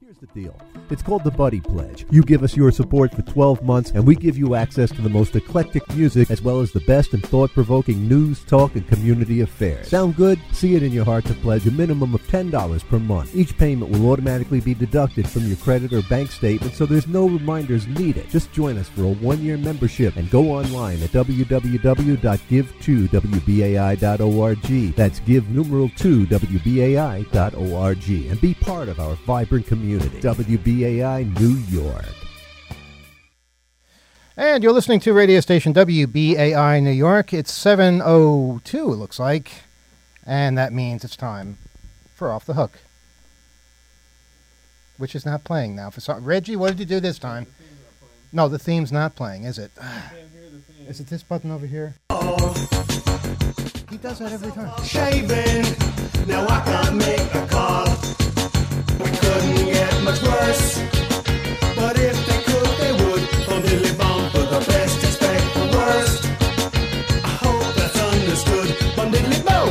Here's the deal. It's called the Buddy Pledge. You give us your support for 12 months, and we give you access to the most eclectic music, as well as the best and thought-provoking news, talk, and community affairs. Sound good? See it in your heart to pledge a minimum of $10 per month. Each payment will automatically be deducted from your credit or bank statement, so there's no reminders needed. Just join us for a one-year membership and go online at www.give2wbai.org. That's give2wbai.org and be part of our vibrant community. WBAI New York. And you're listening to radio station WBAI New York. It's 7:02, it looks like. And that means it's time for Off the Hook, which is not playing now. Reggie, what did you do this time? No, the theme's not playing, is it? Is it this button over here? He does that every time. Shaving, now I can make a call. We couldn't get much worse, but if they could, they would. Only bound for the best, expect the worst. I hope that's understood. Bundily bow.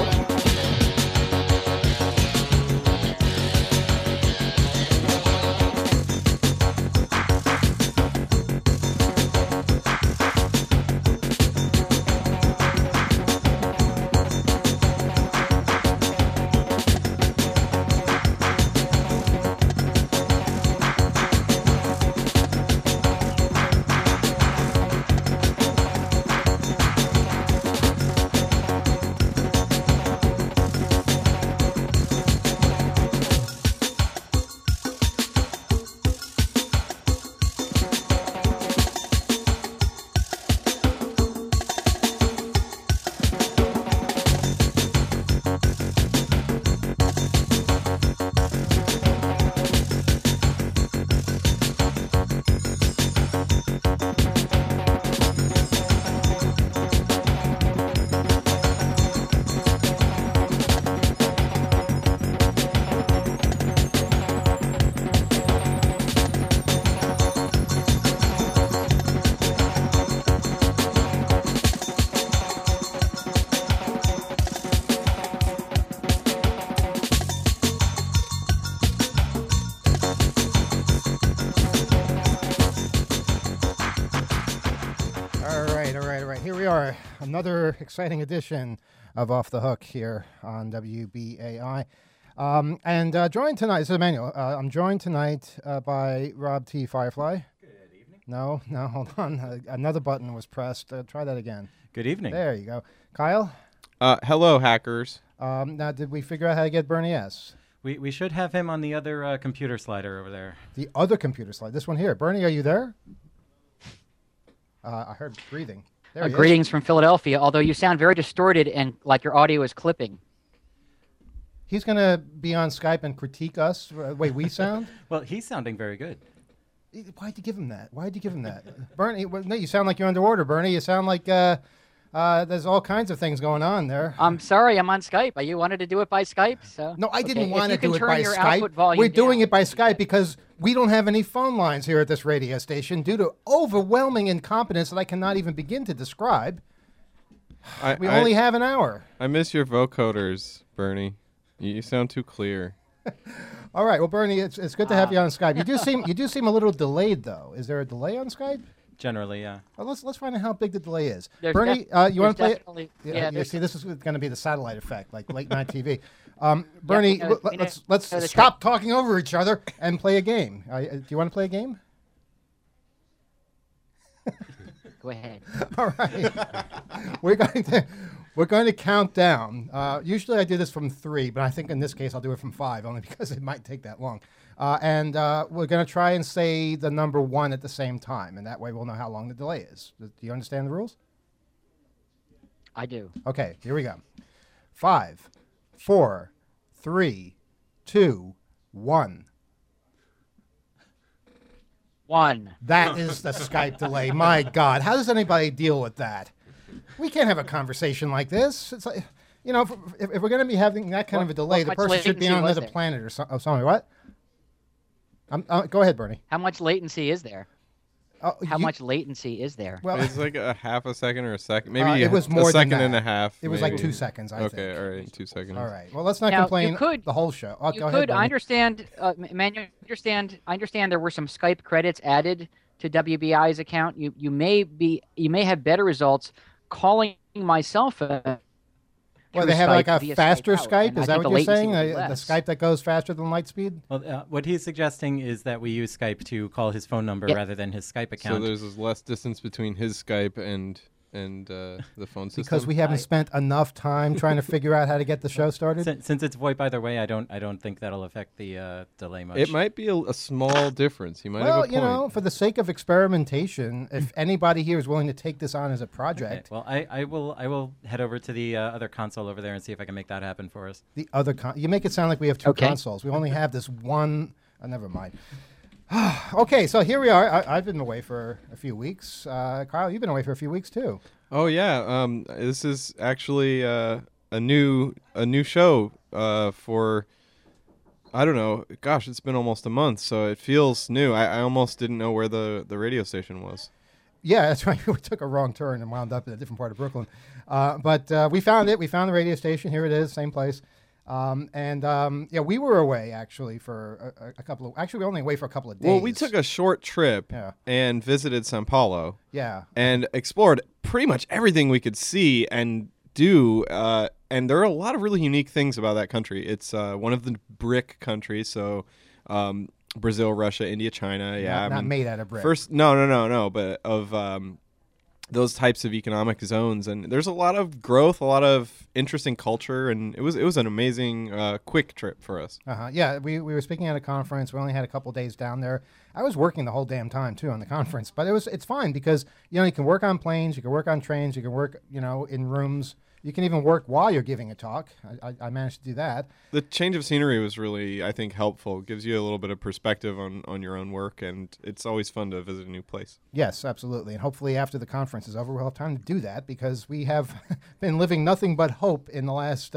Another exciting edition of Off the Hook here on WBAI. Joined tonight, this is Emmanuel. I'm joined tonight by Rob T. Firefly. Good evening. No, hold on. Another button was pressed. Try that again. Good evening. There you go. Kyle? Hello, hackers. Now, did we figure out how to get Bernie S? We should have him on the other computer slider over there. The other computer slide. This one here. Bernie, are you there? I heard breathing. Greetings from Philadelphia, although you sound very distorted and like your audio is clipping. He's going to be on Skype and critique us, the way we sound? Well, he's sounding very good. Why'd you give him that? Bernie, no, you sound like you're underwater, Bernie. You sound like there's all kinds of things going on there. I'm sorry, I'm on Skype. You wanted to do it by Skype? So no, I didn't want to do it by Skype. We're doing it by Skype because we don't have any phone lines here at this radio station due to overwhelming incompetence that I cannot even begin to describe. We only have an hour. I miss your vocoders, Bernie. You sound too clear. All right, well, Bernie, it's good to have you on Skype. You do seem a little delayed, though. Is there a delay on Skype? Generally, yeah. Well, let's find out how big the delay is. Bernie, you want to play it? Yeah. See, this is going to be the satellite effect, like late night TV. Bernie, let's stop talking over each other and play a game. Do you want to play a game? Go ahead. All right. We're going to count down. Usually I do this from 3, but I think in this case I'll do it from 5, only because it might take that long. We're going to try and say the number 1 at the same time, and that way we'll know how long the delay is. Do you understand the rules? I do. Okay, here we go. 5, 4, 3, 2, 1. 1. That is the Skype delay. My God, how does anybody deal with that? We can't have a converation like this. It's like, if we're going to be having that kind of a delay, the person should be on another planet or something. What? Go ahead, Bernie. How much latency is there? how much latency is there? Well, It's like a half a second or a second, maybe it was more a than second that. and a half. It was like maybe. 2 seconds, I think. Okay, all right, 2 seconds. All right. Well, let's not Now, you complain could- the whole show. Oh, You go could. ahead, I Bernie. understand, man. You understand. I understand there were some Skype credits added to WBI's account. You may have better results calling my cell phone. Well, through they have Skype like a via faster out, Skype. and Is I that think what the you're saying? latency would be The less. Skype that goes faster than Lightspeed? Well, what he's suggesting is that we use Skype to call his phone number Yeah. rather than his Skype So account. there's less distance between his Skype and the phone system. Because we haven't spent enough time trying to figure out how to get the show started. Since it's VoIP either way, I don't think that'll affect the delay much. It might be a small difference. You might have a Well, point. you know, for the sake of experimentation, if anybody here is willing to take this on as a Okay, project, well, I will head over to the other console over there and see if I can make that happen for us. the other you make it sound like we have two Okay. consoles. We only have this one. Never mind. Okay, so here we are. I've been away for a few weeks. Kyle, you've been away for a few weeks too. Oh yeah, this is actually a new show for, I don't know. Gosh, it's been almost a month, so it feels new. I almost didn't know where the radio station was. Yeah, that's right. We took a wrong turn and wound up in a different part of Brooklyn. But we found it. We found the radio station. Here it is, same place. Yeah, we were away actually for a couple of. Actually, we were only away for a couple of days. Well, we took a short trip Yeah. and visited Sao Paulo Yeah. and explored pretty much everything we could see and do. And there are a lot of really unique things about that country. It's one of the BRIC countries, so Brazil, Russia, India, China. Yeah, Not made out of brick. First, no, but of those types of economic zones, and there's a lot of growth, a lot of interesting culture, and it was an amazing, quick trip for us. Yeah, we were speaking at a conference. We only had a couple days down there. I was working the whole damn time too on the conference, but it's fine because you can work on planes, you can work on trains, you can work in rooms. You can even work while you're giving a talk. I managed to do that. The change of scenery was really, I think, helpful. It gives you a little bit of perspective on your own work, and it's always fun to visit a new place. Yes, absolutely. And hopefully after the conference is over, we'll have time to do that because we have been living nothing but hope in the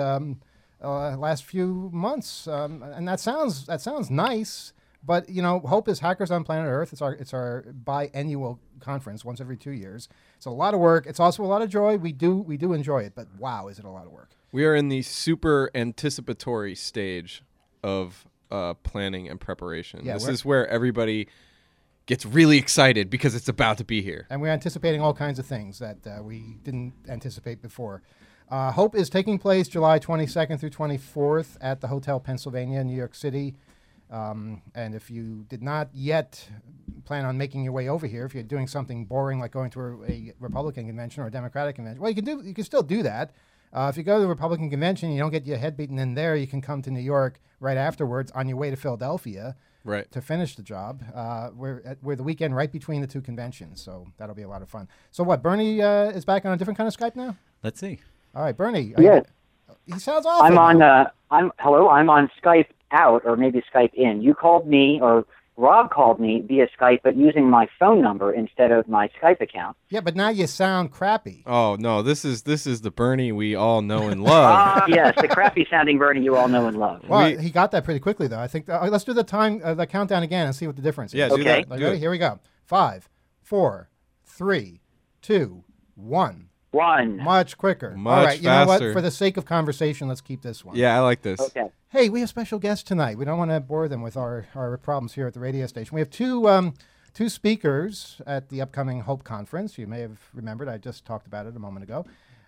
last few months. And that sounds nice, but Hope is Hackers on Planet Earth. It's our biannual conference once every 2 years. It's a lot of work. It's also a lot of joy. We do enjoy it, but wow, is it a lot of work. We are in the super anticipatory stage of planning and preparation. Yeah, this we're- is where everybody gets really excited because it's about to be here. And we're anticipating all kinds of things that we didn't anticipate before. Hope is taking place July 22nd through 24th at the Hotel Pennsylvania, New York City. And if you did not yet plan on making your way over here, if you're doing something boring like going to a Republican convention or a Democratic convention, well, you can still do that. If you go to the Republican convention and you don't get your head beaten in there, you can come to New York right afterwards on your way to Philadelphia Right. to finish the job. We're the weekend right between the two conventions, so that'll be a lot of fun. So what, Bernie is back on a different kind of Skype now? Let's see. All right, Bernie. Yes. He sounds awful. I'm on. I'm on Skype out, or maybe Skype in. You called me, or Rob called me via Skype, but using my phone number instead of my Skype account. Yeah, but now you sound crappy. Oh no, this is the Bernie we all know and love. Yes, the crappy sounding Bernie you all know and love. Well, he got that pretty quickly, though. I think let's do the countdown again and see what the difference is. Yeah, do Okay. that. Like, Do ready? it. Here we go. 5, 4, 3, 2, 1. One. Much quicker. Much All right, you know what? faster. For the sake of conversation, let's keep this one. Yeah, I like this. Okay. Hey, we have special guests tonight. We don't want to bore them with our problems here at the radio station. We have two speakers at the upcoming Hope Conference. You may have remembered. I just talked about it a moment ago.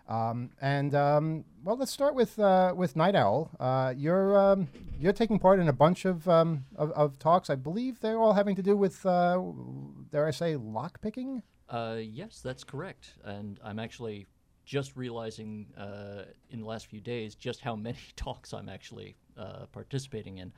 Well, let's start with Night Owl. You're taking part in a bunch of talks. I believe they're all having to do with, dare I say, lock picking? Yes, that's correct. And I'm actually just realizing in the last few days just how many talks I'm actually participating in.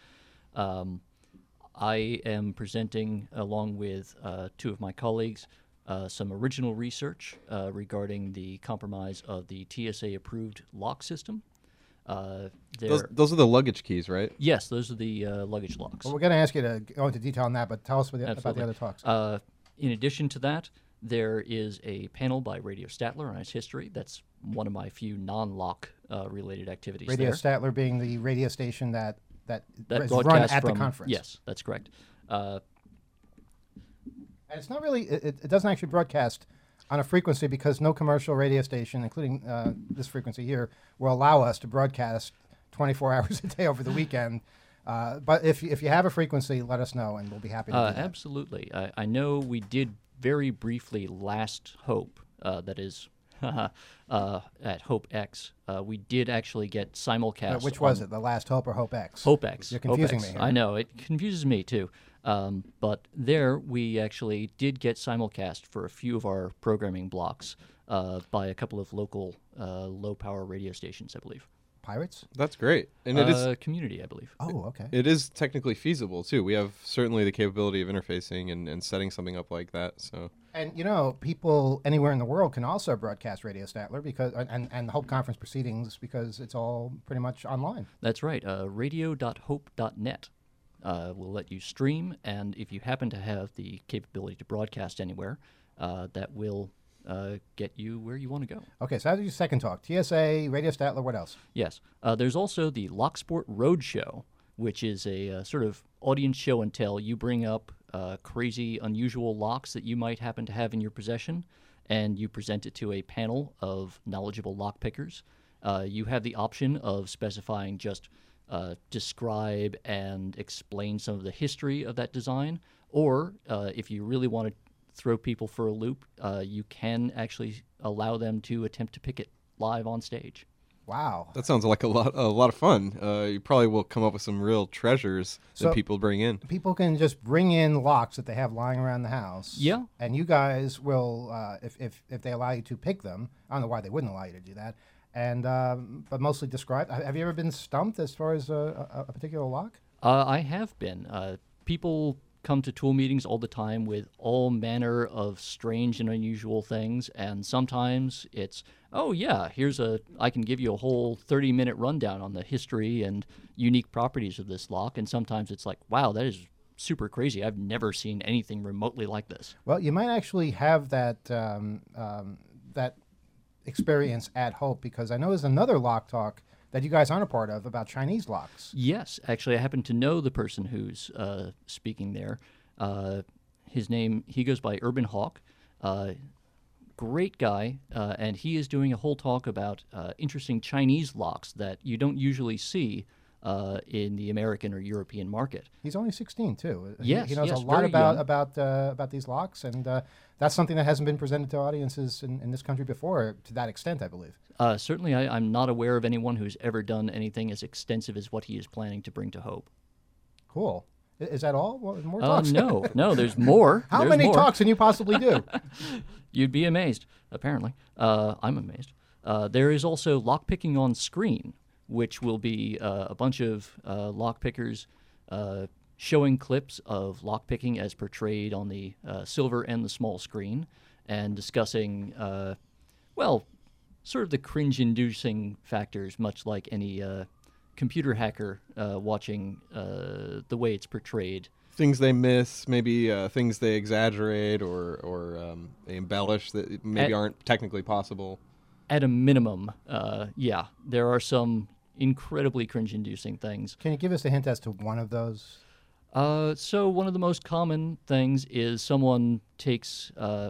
I am presenting, along with two of my colleagues, some original research regarding the compromise of the TSA-approved lock system. Those are the luggage keys, right? Yes, those are the luggage locks. Well, we're going to ask you to go into detail on that, but tell us about the Absolutely. other talks. In addition to that, there is a panel by Radio Statler on its history. That's one of my few non-lock related activities Radio there. Statler being the radio station that is run broadcasts at the from- conference. Yes, that's correct. And And it's not really. It doesn't actually broadcast on a frequency because no commercial radio station, including this frequency here, will allow us to broadcast 24 hours a day over the weekend. But if you have a frequency, let us know, and we'll be happy to do that. Absolutely. I know we did very briefly last Hope, that is at Hope X. We did actually get simulcast. Which was it, the Last Hope or Hope X? Hope X. You're confusing Hope X. me here. I know, it confuses me too. But there we actually did get simulcast for a few of our programming blocks by a couple of local low-power radio stations, I believe. Pirates? That's great, and it is Community, I believe. Oh, okay. it is technically feasible too. We have certainly the capability of interfacing and setting something up like that. So And people anywhere in the world can also broadcast Radio Statler because and the Hope Conference proceedings because it's all pretty much online. That's right. Radio.hope.net will let you stream, and if you happen to have the capability to broadcast anywhere, that will get you where you want to go. Okay, so how do you second talk? TSA, Radio Statler, what else? Yes. There's also the Locksport Roadshow, which is a sort of audience show and tell. You bring up crazy, unusual locks that you might happen to have in your possession, and you present it to a panel of knowledgeable lock pickers. You have the option of specifying just describe and explain some of the history of that design, or if you really want to throw people for a loop, you can actually allow them to attempt to pick it live on stage. Wow. that sounds like a lot of fun. You probably will come up with some real treasures So- that people bring in. People can just bring in locks that they have lying around the house. Yeah. And you guys will, if they allow you to pick them, I don't know why they wouldn't allow you to do that, and but mostly describe. Have you ever been stumped as far as a particular lock? I have been. People come to tool meetings all the time with all manner of strange and unusual things, and sometimes it's, oh yeah, I can give you a whole 30-minute rundown on the history and unique properties of this lock, and sometimes it's like, wow, that is super crazy. I've never seen anything remotely like this. Well, you might actually have that that experience at Hope because I know there's another lock talk that you guys aren't a part of about Chinese locks. Yes, actually, I happen to know the person who's speaking there. His name, he goes by Urban Hawk. Great guy, and he is doing a whole talk about interesting Chinese locks that you don't usually see in the American or European market. He's only 16 too. Yes, he knows yes, a lot very young. about these locks, and that's something that hasn't been presented to audiences in this country before to that extent, I believe. Certainly, I'm not aware of anyone who's ever done anything as extensive as what he is planning to bring to Hope. Cool. Is that all? Well, more talks? No, there's more. How There's many more. talks can you possibly do? You'd be amazed, apparently. I'm amazed. There is also lockpicking on screen, which will be a bunch of lockpickers showing clips of lockpicking as portrayed on the silver and the small screen, and discussing, sort of the cringe-inducing factors, much like any computer hacker watching the way it's portrayed. Things they miss, maybe things they exaggerate or they embellish that maybe aren't technically possible. At a minimum, yeah, there are some incredibly cringe-inducing things. Can you give us a hint as to one of those? So one of the most common things is someone takes,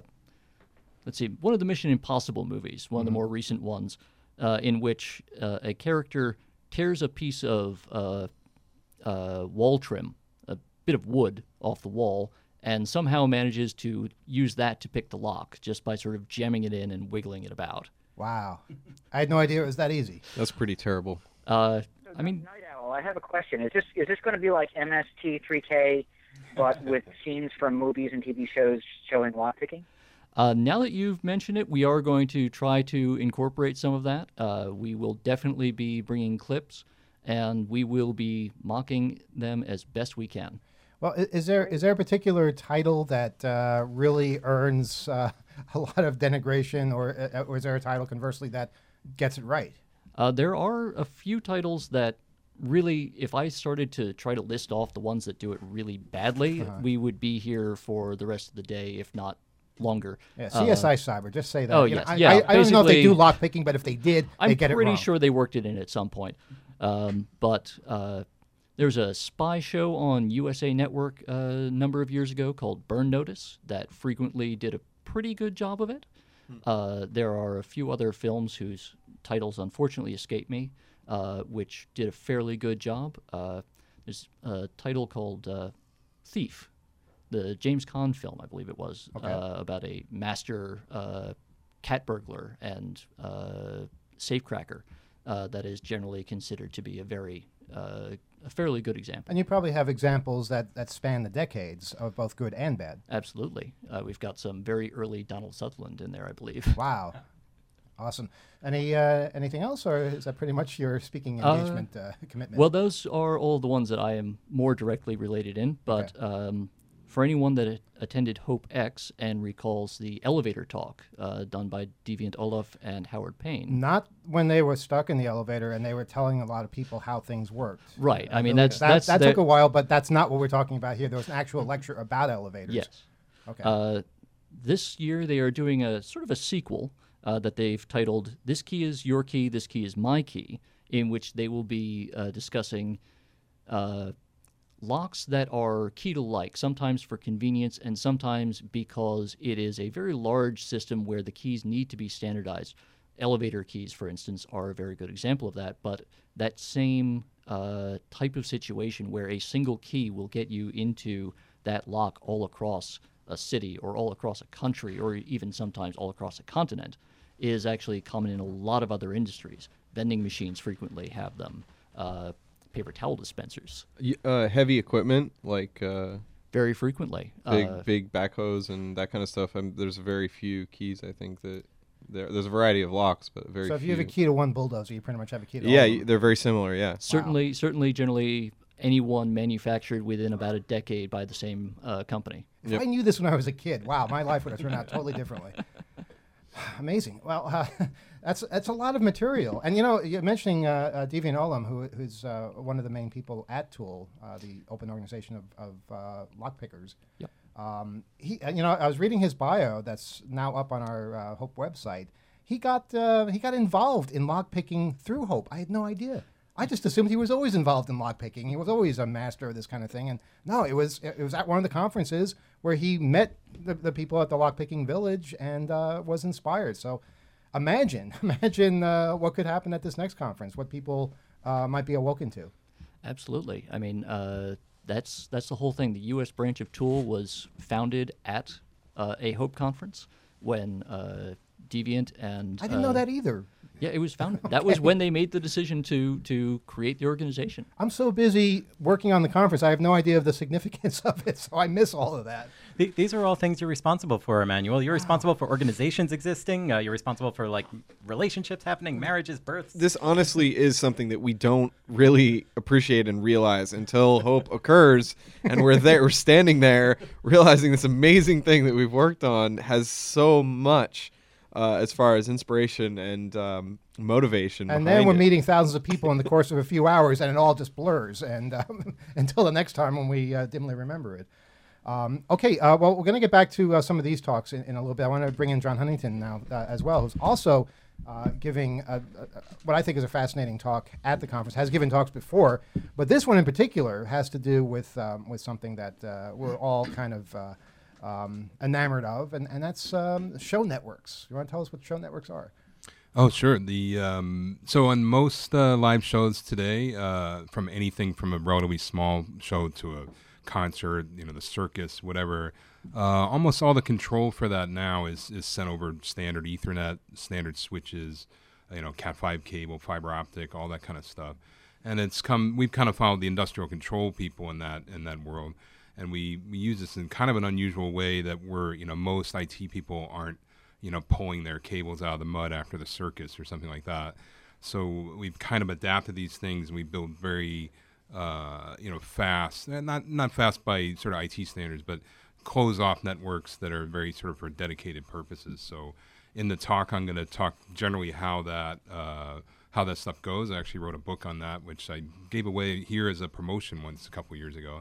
one of the Mission Impossible movies, one of the more recent ones, in which a character tears a piece of wall trim, a bit of wood off the wall, and somehow manages to use that to pick the lock just by sort of jamming it in and wiggling it about. Wow. I had no idea it was that easy. That's pretty terrible. Night Owl, I have a question. Is this going to be like MST3K, but with scenes from movies and TV shows showing lockpicking? Now that you've mentioned it, we are going to try to incorporate some of that. We will definitely be bringing clips, and we will be mocking them as best we can. Well, is there a particular title that really earns a lot of denigration, or is there a title conversely that gets it right? There are a few titles that really, if I started to try to list off the ones that do it really badly, we would be here for the rest of the day, if not longer. Yeah, CSI Cyber, just say that. Oh, You know, yes, yeah, I don't know if they do basically- lockpicking, but if they did, they get it wrong. I'm pretty sure they worked it in at some point. But There's a spy show on USA Network a number of years ago called Burn Notice that frequently did a pretty good job of it. There are a few other films whose titles unfortunately escape me, which did a fairly good job. There's a title called Thief, the James Caan film, I believe it was, about a master cat burglar and safecracker that is generally considered to be a fairly good example. And you probably have examples that span the decades of both good and bad. Absolutely. We've got some very early Donald Sutherland in there, I believe. Wow. Awesome. Anything else, or is that pretty much your speaking engagement commitment? Well, those are all the ones that I am more directly related in, but for anyone that attended Hope X and recalls the elevator talk done by Deviant Olaf and Howard Payne. Not when they were stuck in the elevator and they were telling a lot of people how things worked. Right. I mean, that that took a while, but that's not what we're talking about here. There was an actual lecture about elevators. Yes. Okay. This year they are doing a sort of a sequel that they've titled "This Key is Your Key, This Key is My Key," in which they will be discussing locks that are key-to-like, sometimes for convenience and sometimes because it is a very large system where the keys need to be standardized. Elevator keys, for instance, are a very good example of that, but that same type of situation where a single key will get you into that lock all across a city or all across a country or even sometimes all across a continent is actually common in a lot of other industries. Vending machines frequently have them. Paper towel dispensers. Heavy equipment like very frequently. Big backhoes and that kind of stuff. There's very few keys. I think that there's a variety of locks, but very. So if few. you have a key to one bulldozer, you pretty much have a key to all of them. They're very similar. Yeah. Certainly, generally any one manufactured within about a decade by the same company. If I knew this when I was a kid, wow, my life would have turned out totally differently. Amazing. Well, that's a lot of material. And, you're mentioning Deviant Ollam, who's one of the main people at Tool, the open organization of lockpickers. Yep. I was reading his bio that's now up on our Hope website. He got involved in lockpicking through Hope. I had no idea. I just assumed he was always involved in lockpicking. He was always a master of this kind of thing. And no, it was at one of the conferences where he met the people at the Lockpicking Village and was inspired. So imagine what could happen at this next conference, what people might be awoken to. Absolutely. I mean, that's the whole thing. The U.S. branch of Tool was founded at a Hope conference when Deviant and... I didn't know that either. Yeah, it was founded. That was when they made the decision to create the organization. I'm so busy working on the conference, I have no idea of the significance of it, so I miss all of that. These are all things you're responsible for, Emmanuel. You're responsible for organizations existing. You're responsible for relationships happening, marriages, births. This honestly is something that we don't really appreciate and realize until Hope occurs, and we're standing there realizing this amazing thing that we've worked on has so much. As far as inspiration and motivation. And then we're meeting thousands of people in the course of a few hours, and it all just blurs. And until the next time when we dimly remember it. Okay, well, we're going to get back to some of these talks in a little bit. I want to bring in John Huntington now as well, who's also giving what I think is a fascinating talk at the conference. Has given talks before, but this one in particular has to do with something that we're all kind of... enamored of, and that's show networks. You want to tell us what show networks are? Oh, sure. So on most live shows today, from anything from a relatively small show to a concert, the circus, whatever, almost all the control for that now is sent over standard Ethernet, standard switches, Cat5 cable, fiber optic, all that kind of stuff. And we've kind of followed the industrial control people in that world. And we use this in kind of an unusual way that most IT people aren't, pulling their cables out of the mud after the circus or something like that. So we've kind of adapted these things, and we build very, fast, not fast by sort of IT standards, but close-off networks that are very sort of for dedicated purposes. So in the talk, I'm going to talk generally how that stuff goes. I actually wrote a book on that, which I gave away here as a promotion once a couple years ago.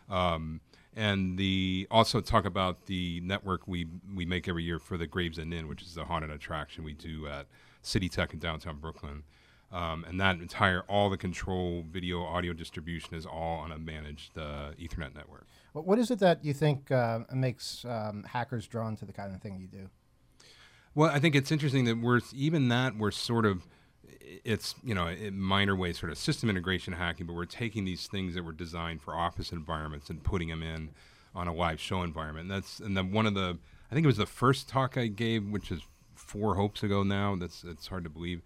And also talk about the network we make every year for the Gravesend Inn, which is the haunted attraction we do at City Tech in downtown Brooklyn. And that all the control, video, audio distribution is all on a managed Ethernet network. What is it that you think makes hackers drawn to the kind of thing you do? Well, I think it's interesting that we're sort of, it's, in minor ways sort of system integration hacking, but we're taking these things that were designed for office environments and putting them in on a live show environment. And then I think it was the first talk I gave, which is 4 hopes ago now. It's hard to believe.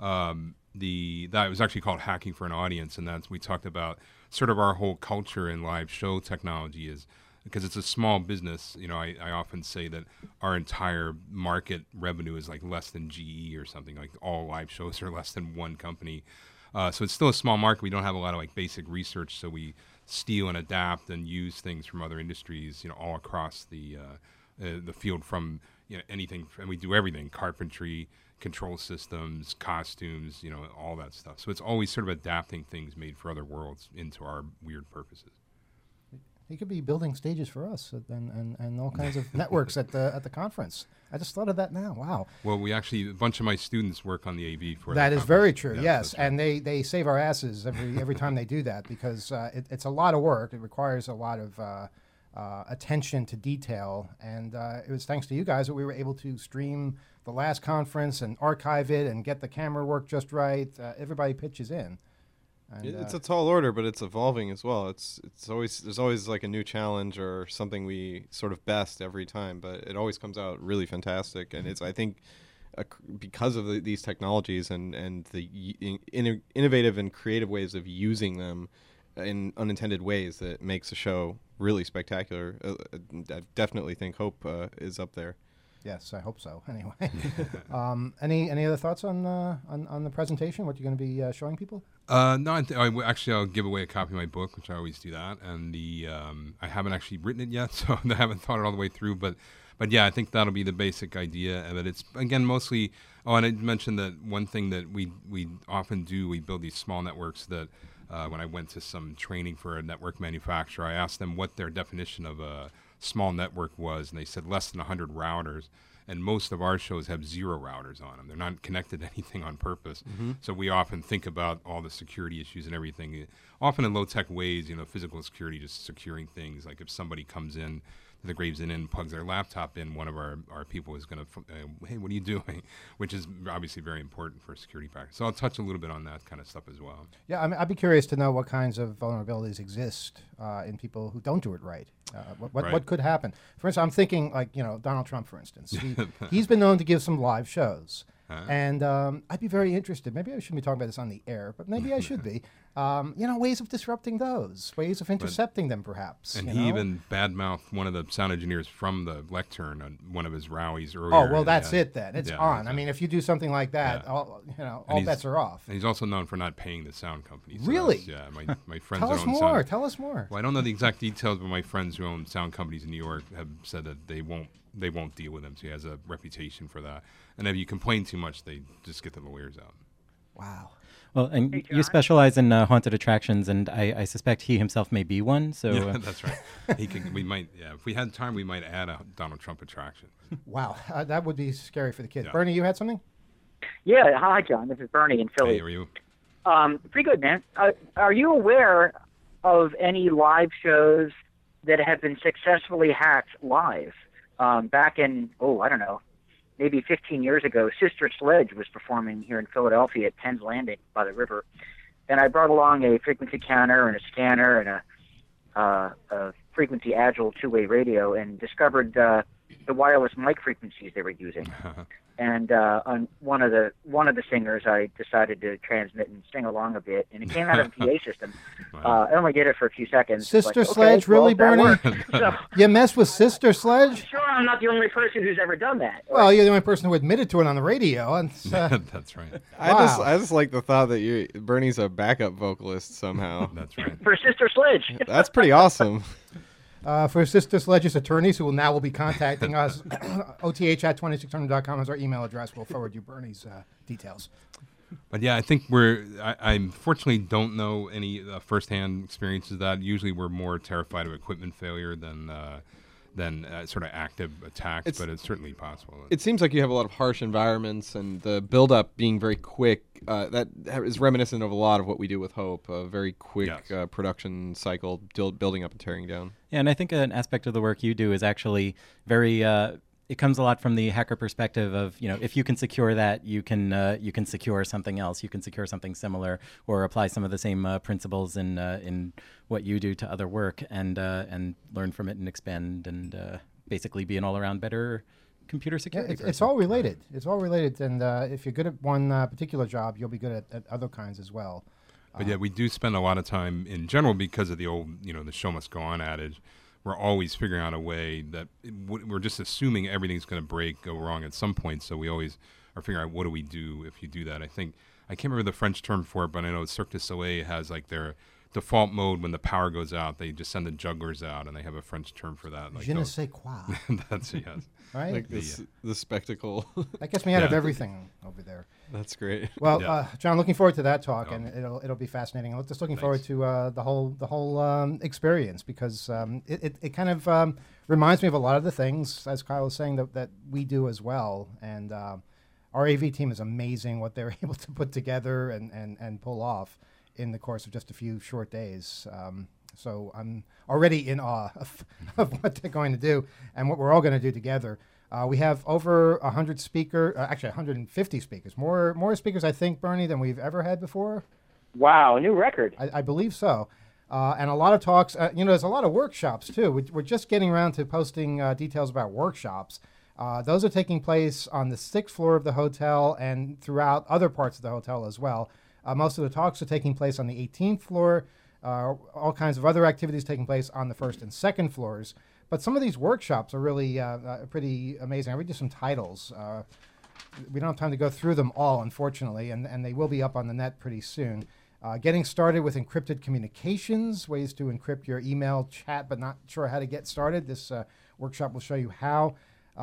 That was actually called Hacking for an Audience, and we talked about sort of our whole culture in live show technology is, because it's a small business, I often say that our entire market revenue is like less than GE or something. Like all live shows are less than one company. So it's still a small market. We don't have a lot of like basic research, so we steal and adapt and use things from other industries, all across the field from anything, and we do everything: carpentry, control systems, costumes, all that stuff. So it's always sort of adapting things made for other worlds into our weird purposes. He could be building stages for us and all kinds of networks at the conference. I just thought of that now. Wow. Well, a bunch of my students work on the AV for that. Is very true. Yeah, yes, right. And they save our asses every time they do that, because it's a lot of work. It requires a lot of attention to detail, and it was thanks to you guys that we were able to stream the last conference and archive it and get the camera work just right. Everybody pitches in. And, it's a tall order, but it's evolving as well. There's always like a new challenge or something we sort of best every time, but it always comes out really fantastic. And I think because of these technologies and the innovative and creative ways of using them in unintended ways, that makes a show really spectacular. I definitely think Hope is up there. Yes, I hope so. Anyway, any other thoughts on the presentation? What you're going to be showing people? No, I'll give away a copy of my book, which I always do that. And I haven't actually written it yet, so I haven't thought it all the way through. But yeah, I think that'll be the basic idea of it. It's, again, mostly. Oh, and I mentioned that one thing that we often do, we build these small networks that. When I went to some training for a network manufacturer, I asked them what their definition of a small network was, and they said less than 100 routers. And most of our shows have 0 routers on them. They're not connected to anything on purpose. Mm-hmm. So we often think about all the security issues and everything, often in low-tech ways, physical security, just securing things. Like if somebody comes in to the Graves Inn and plugs their laptop in, one of our people is going to, hey, what are you doing? Which is obviously very important for security practice. So I'll touch a little bit on that kind of stuff as well. Yeah, I'd be curious to know what kinds of vulnerabilities exist in people who don't do it right. What could happen? For instance, I'm thinking like, Donald Trump, for instance. He's been known to give some live shows. And I'd be very interested. Maybe I shouldn't be talking about this on the air, but maybe I should be. Ways of disrupting those, ways of intercepting them, perhaps. And he even badmouthed one of the sound engineers from the lectern on one of his rallies earlier. Oh, well, that's it then. It's on. I mean, if you do something like that, all bets are off. And he's also known for not paying the sound company. So really? Yeah, my friends Tell us more. Tell us more. Well, I don't know the exact details, but my friends who own sound companies in New York have said that they won't deal with him. So he has a reputation for that. And if you complain too much, they just get the lawyers out. Wow. Well, and you specialize in haunted attractions, and I suspect he himself may be one. So yeah, that's right. We might. Yeah, if we had time, we might add a Donald Trump attraction. Wow, that would be scary for the kids. Yeah. Bernie, you had something? Yeah. Hi, John. This is Bernie in Philly. Hey, how are you? Pretty good, man. Are you aware of any live shows that have been successfully hacked live? Back in, I don't know, maybe 15 years ago, Sister Sledge was performing here in Philadelphia at Penn's Landing by the river. And I brought along a frequency counter and a scanner and a frequency agile two-way radio and discovered the wireless mic frequencies they were using. And on one of the singers, I decided to transmit and sing along a bit, and it came out of the PA system. Wow. I only did it for a few seconds. Sister Sledge, really, Bernie? So, you mess with Sister Sledge? I'm sure I'm not the only person who's ever done that. Well, you're the only person who admitted to it on the radio. And, that's right. I just like the thought that Bernie's a backup vocalist somehow. That's right. For Sister Sledge. That's pretty awesome. For Sister Sledge's attorneys, who will be contacting us, oth@2600.com is our email address. We'll forward you Bernie's details. But yeah, I think I unfortunately don't know any firsthand experiences of that. Usually we're more terrified of equipment failure than than sort of active attacks, but it's certainly possible. It seems like you have a lot of harsh environments, and the build-up being very quick. That is reminiscent of a lot of what we do with Hope. A very quick production cycle, building up and tearing down. Yeah, and I think an aspect of the work you do is actually very. It comes a lot from the hacker perspective of, if you can secure that, you can secure something else. You can secure something similar, or apply some of the same principles in what you do to other work, and learn from it and expand, and basically be an all-around better computer security. Yeah, it's all related. It's all related, and if you're good at one particular job, you'll be good at other kinds as well. But yeah, we do spend a lot of time in general because of the old, the show must go on adage. We're always figuring out a way that we're just assuming everything's going to go wrong at some point. So we always are figuring out what do we do if you do that. I can't remember the French term for it, but I know Cirque du Soleil has like their default mode when the power goes out. They just send the jugglers out, and they have a French term for that. Like Je ne sais quoi. That's yes. Right? Like the spectacle. That gets me out of everything over there. That's great. Well, John, looking forward to that talk, and it'll be fascinating. I'm just looking forward to the whole experience, because it kind of reminds me of a lot of the things, as Kyle was saying, that we do as well. And our AV team is amazing what they're able to put together and pull off in the course of just a few short days. So I'm already in awe of what they're going to do and what we're all going to do together. We have over 100 actually 150 speakers, more speakers, I think, Bernie, than we've ever had before. Wow, a new record. I believe so. And a lot of talks. There's a lot of workshops, too. We're just getting around to posting details about workshops. Those are taking place on the 6th floor of the hotel and throughout other parts of the hotel as well. Most of the talks are taking place on the 18th floor. All kinds of other activities taking place on the 1st and 2nd floors. But some of these workshops are really pretty amazing. I read you some titles. We don't have time to go through them all, unfortunately, and they will be up on the net pretty soon. Getting started with encrypted communications, ways to encrypt your email chat, but not sure how to get started. This workshop will show you how.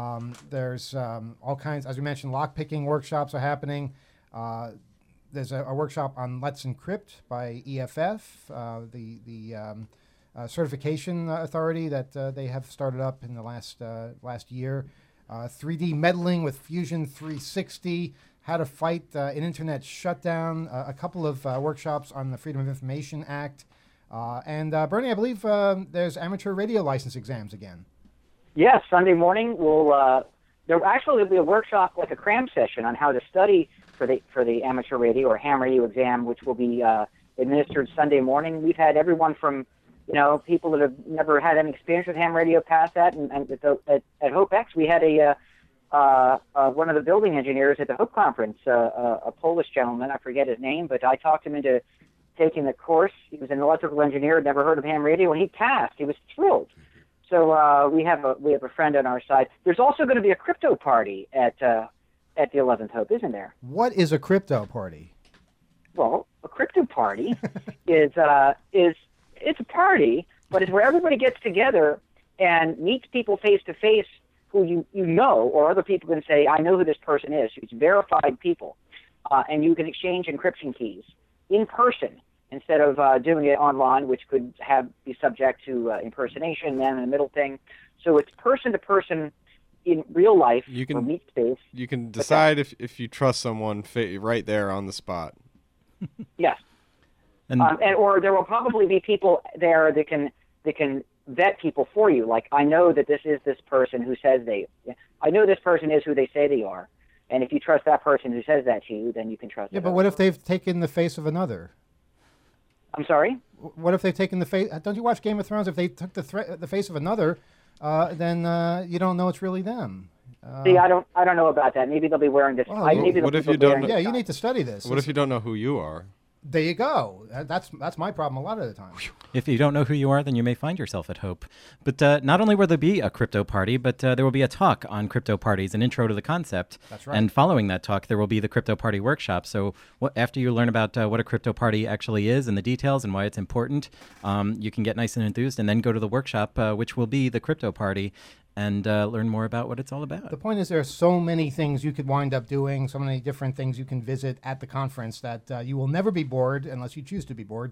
There's all kinds, as we mentioned, lockpicking workshops are happening. There's a workshop on Let's Encrypt by EFF, the certification authority that they have started up in the last year. 3D meddling with Fusion 360, how to fight an internet shutdown, a couple of workshops on the Freedom of Information Act. And Bernie, I believe there's amateur radio license exams again. Yes, Sunday morning there will be a workshop, like a cram session, on how to study for the amateur radio or ham radio exam, which will be administered Sunday morning. We've had everyone from people that have never had any experience with ham radio pass that, and at Hope X we had one of the building engineers at the Hope Conference, a Polish gentleman, I forget his name, but I talked him into taking the course. He was an electrical engineer, never heard of ham radio, and he passed. He was thrilled. So we have a friend on our side. There's also going to be a crypto party at the 11th Hope, isn't there? What is a crypto party? Well, a crypto party is it's a party, but it's where everybody gets together and meets people face to face who you know, or other people can say, I know who this person is. It's verified people, and you can exchange encryption keys in person instead of doing it online, which could be subject to impersonation, man in the middle thing. So it's person to person in real life, or meet space. You can decide if you trust someone right there on the spot. Yes. Or there will probably be people there that can vet people for you. Like, I know that this is this person who says I know this person is who they say they are. And if you trust that person who says that to you, then you can trust them. Yeah, but what if they've taken the face of another? I'm sorry? What if they've taken the face? Don't you watch Game of Thrones? If they took the face of another, then you don't know it's really them. See, I don't know about that. Maybe they'll be wearing this. What if you don't? Yeah, you need to study this. What if you don't know who you are? There you go. That's my problem a lot of the time. If you don't know who you are, then you may find yourself at Hope. But not only will there be a crypto party, but there will be a talk on crypto parties, an intro to the concept. That's right. And following that talk, there will be the crypto party workshop. So after you learn about what a crypto party actually is and the details and why it's important, you can get nice and enthused and then go to the workshop, which will be the crypto party, and learn more about what it's all about. The point is there are so many things you could wind up doing, so many different things you can visit at the conference that you will never be bored unless you choose to be bored.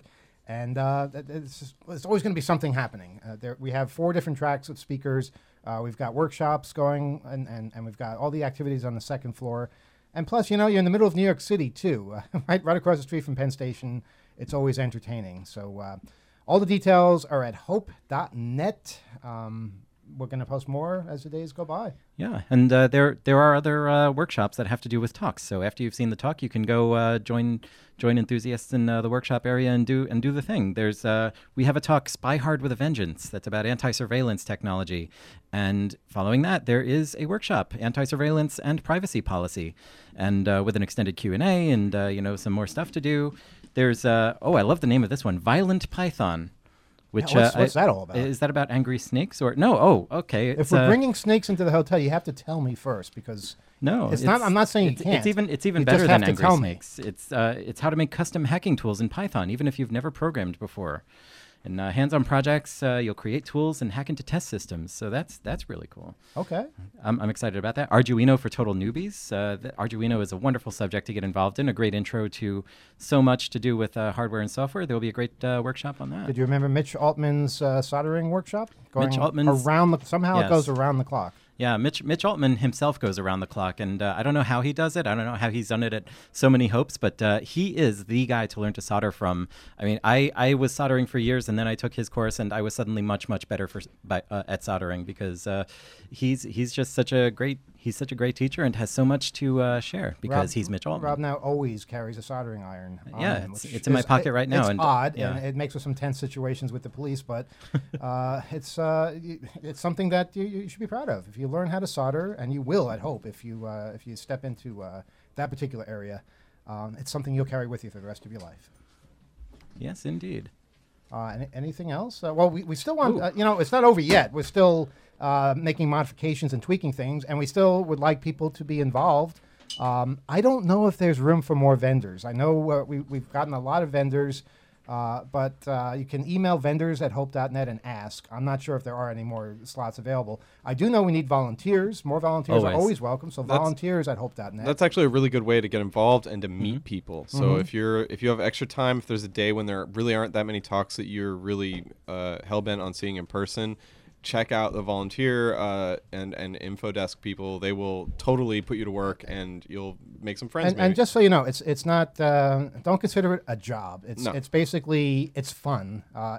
And it's always going to be something happening. We have 4 different tracks of speakers. We've got workshops going, and we've got all the activities on the second floor. And plus, you're in the middle of New York City, too, right across the street from Penn Station. It's always entertaining. So all the details are at hope.net. We're going to post more as the days go by. Yeah, and there are other workshops that have to do with talks. So after you've seen the talk, you can go join enthusiasts in the workshop area and do the thing. We have a talk, Spy Hard with a Vengeance, that's about anti-surveillance technology, and following that, there is a workshop, Anti-Surveillance and Privacy Policy, and with an extended Q&A and some more stuff to do. There's I love the name of this one, Violent Python. Which, what's that all about? Is that about angry snakes or no? Oh, okay. If we're bringing snakes into the hotel, you have to tell me first because it's not. I'm not saying you can't. It's even better than angry snakes. It's how to make custom hacking tools in Python, even if you've never programmed before. In hands-on projects, you'll create tools and hack into test systems. So that's really cool. Okay. I'm excited about that. Arduino for total newbies. Arduino is a wonderful subject to get involved in, a great intro to so much to do with hardware and software. There will be a great workshop on that. Did you remember Mitch Altman's soldering workshop? Mitch Altman's... It goes around the clock. Yeah, Mitch Altman himself goes around the clock, and I don't know how he does it. I don't know how he's done it at so many hopes, but he is the guy to learn to solder from. I mean, I was soldering for years, and then I took his course, and I was suddenly much better at soldering because he's just such a great teacher and has so much to share because he's Mitch Altman. Rob now always carries a soldering iron. It's in my pocket right now. It's odd, and it makes for some tense situations with the police, but it's something that you should be proud of. If you learn how to solder, and you will, I hope, if you step into that particular area, it's something you'll carry with you for the rest of your life. Yes, indeed. Anything else? Well, we still want, it's not over yet. We're still making modifications and tweaking things, and we still would like people to be involved. I don't know if there's room for more vendors. I know we've gotten a lot of vendors, but you can email vendors@hope.net and ask. I'm not sure if there are any more slots available. I do know we need volunteers. More volunteers are always welcome, so volunteers@hope.net. That's actually a really good way to get involved and to meet people. So if you have extra time, if there's a day when there really aren't that many talks that you're really hell-bent on seeing in person, check out the volunteer and info desk people. They will totally put you to work, and you'll make some friends. And just so you know, it's not. Don't consider it a job. It's basically fun.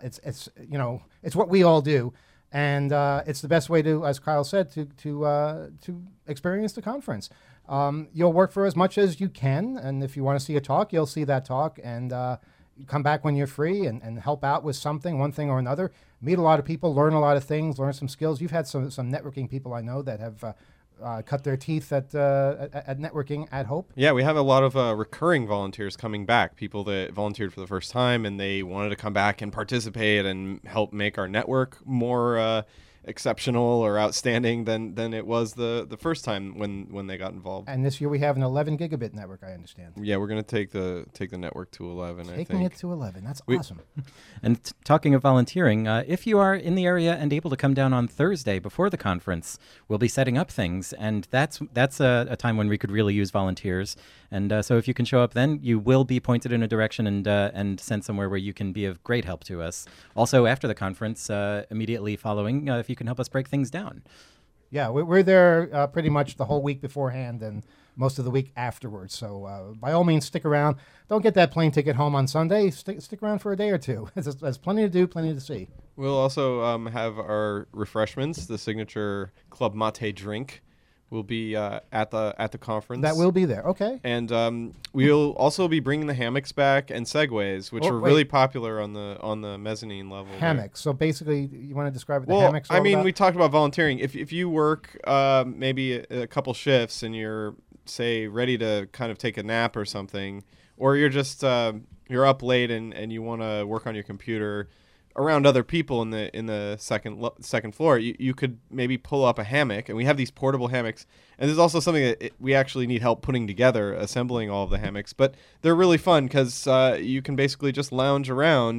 It's what we all do, and it's the best way to, as Kyle said, to experience the conference. You'll work for as much as you can, and if you want to see a talk, you'll see that talk, and come back when you're free and help out with one thing or another. Meet a lot of people, learn a lot of things, learn some skills. You've had some networking people I know that have cut their teeth at networking at Hope. Yeah, we have a lot of recurring volunteers coming back, people that volunteered for the first time and they wanted to come back and participate and help make our network more exceptional or outstanding than it was the first time when they got involved. And this year we have an 11 gigabit network, I understand. Yeah, we're going to take the network to 11. Taking it to 11. That's awesome. And talking of volunteering, if you are in the area and able to come down on Thursday before the conference, we'll be setting up things, and that's a time when we could really use volunteers. And so if you can show up then, you will be pointed in a direction and sent somewhere where you can be of great help to us. Also, after the conference, immediately following, if you can help us break things down. Yeah, we're there pretty much the whole week beforehand and most of the week afterwards. So by all means, stick around. Don't get that plane ticket home on Sunday. Stick around for a day or two. There's plenty to do, plenty to see. We'll also have our refreshments, the signature Club Mate drink. Will be at the conference. That will be there. Okay. And we'll also be bringing the hammocks back and segways, which are really popular on the mezzanine level. Hammocks. So basically, you want to describe what the hammocks are about? We talked about volunteering. If you work maybe a couple shifts and you're, say, ready to kind of take a nap or something, or you're just you're up late and you want to work on your computer around other people in the second floor, you could maybe pull up a hammock, and we have these portable hammocks. And there's also something that we actually need help putting together, assembling all of the hammocks. But they're really fun because you can basically just lounge around